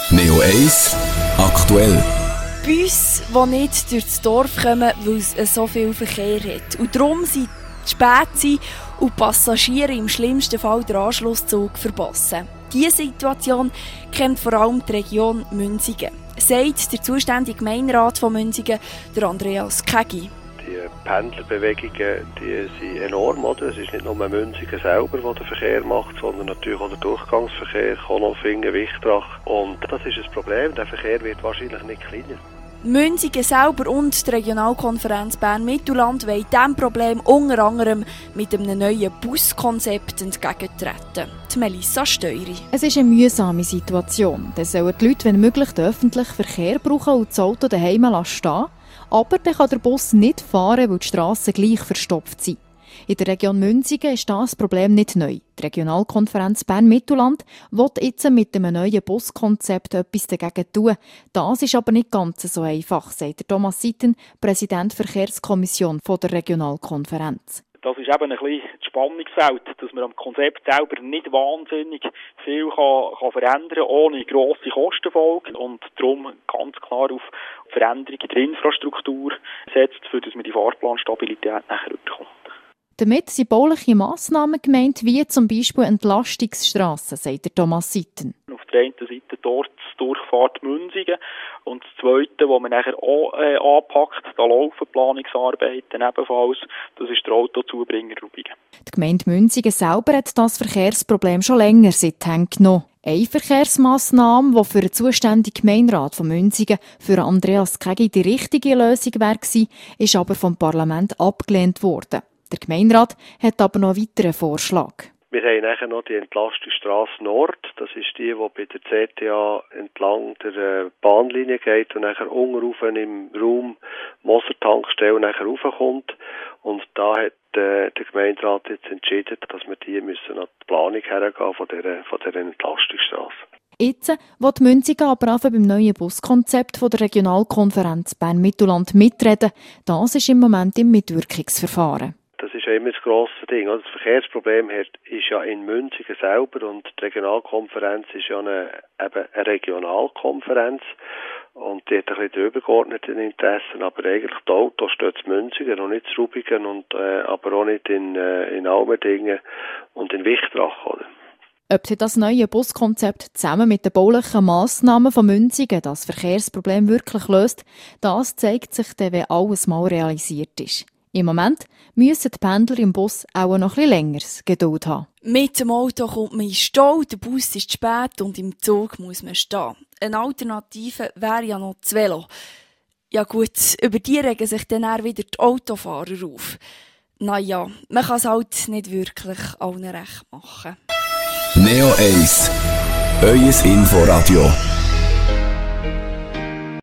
Neo 1 aktuell. Busse, die nicht durchs Dorf kommen, weil es so viel Verkehr hat. Und darum sind die spät und die Passagiere im schlimmsten Fall den Anschlusszug verpassen. Diese Situation kennt vor allem die Region Münsingen, sagt der zuständige Gemeinderat von Münsingen, der Andreas Kägi. Die Pendlerbewegungen die sind enorm. Oder? Es ist nicht nur Münsingen selber, der den Verkehr macht, sondern natürlich auch der Durchgangsverkehr, Konolfingen, Wichtrach. Und das ist das Problem, der Verkehr wird wahrscheinlich nicht kleiner. Münsingen selber und die Regionalkonferenz Bern-Mittelland wollen diesem Problem unter anderem mit einem neuen Buskonzept entgegentreten. Die Melissa Steury. Es ist eine mühsame Situation. Dann sollen die Leute, wenn möglich, den öffentlichen Verkehr brauchen und das Auto daheim stehen. Aber dann kann der Bus nicht fahren, weil die Strassen gleich verstopft sind. In der Region Münsingen ist das Problem nicht neu. Die Regionalkonferenz Bern-Mittelland will jetzt mit einem neuen Buskonzept etwas dagegen tun. Das ist aber nicht ganz so einfach, sagt Thomas Sitten, Präsident der Verkehrskommission der Regionalkonferenz. Das ist eben ein bisschen das Spannungsfeld, dass man am Konzept selber nicht wahnsinnig viel kann verändern ohne grosse Kostenfolgen und darum ganz klar auf Veränderungen in der Infrastruktur setzt, für dass man die Fahrplanstabilität nachher bekommt. Damit sind bauliche Massnahmen gemeint, wie zum Beispiel Entlastungsstrassen, sagt Thomas Sitten. Auf der einen Seite dort die Durchfahrt Münsingen und das Zweite, was man nachher auch anpackt, da laufen Planungsarbeiten ebenfalls, das ist der Autozubringer Rubingen. Die Gemeinde Münsingen selber hat das Verkehrsproblem schon länger seither genommen. Eine Verkehrsmassnahme, die für den zuständigen Gemeinderat von Münsingen für Andreas Kägi die richtige Lösung wäre, ist aber vom Parlament abgelehnt worden. Der Gemeinderat hat aber noch einen weiteren Vorschlag. Wir haben nachher noch die Entlastungsstrasse Nord. Das ist die bei der CTA entlang der Bahnlinie geht und nachher unten im Raum Moser-Tankstelle nachher raufkommt. Und da hat der Gemeinderat jetzt entschieden, dass wir die müssen an die Planung hergehen von dieser Entlastungsstrasse. Jetzt will Münsingen aber auch beim neuen Buskonzept der Regionalkonferenz Bern-Mittelland mitreden. Das ist im Moment im Mitwirkungsverfahren. Das ist ja immer das grosse Ding. Das Verkehrsproblem ist ja in Münsingen selber und die Regionalkonferenz ist ja eine Regionalkonferenz und die hat ein bisschen die übergeordneten Interessen, aber eigentlich die Autos stehen in Münsingen und nicht in Rubingen und aber auch nicht in Almendingen und in Wichtrach, oder? Ob sich das neue Buskonzept zusammen mit den baulichen Massnahmen von Münsingen das Verkehrsproblem wirklich löst, das zeigt sich dann, wenn alles mal realisiert ist. Im Moment müssen die Pendler im Bus auch noch etwas länger Geduld haben. Mit dem Auto kommt man in Stau, der Bus ist spät und im Zug muss man stehen. Eine Alternative wäre ja noch das Velo. Ja gut, über die regen sich dann auch wieder die Autofahrer auf. Naja, man kann es halt nicht wirklich allen recht machen. Neo 1, euer Inforadio.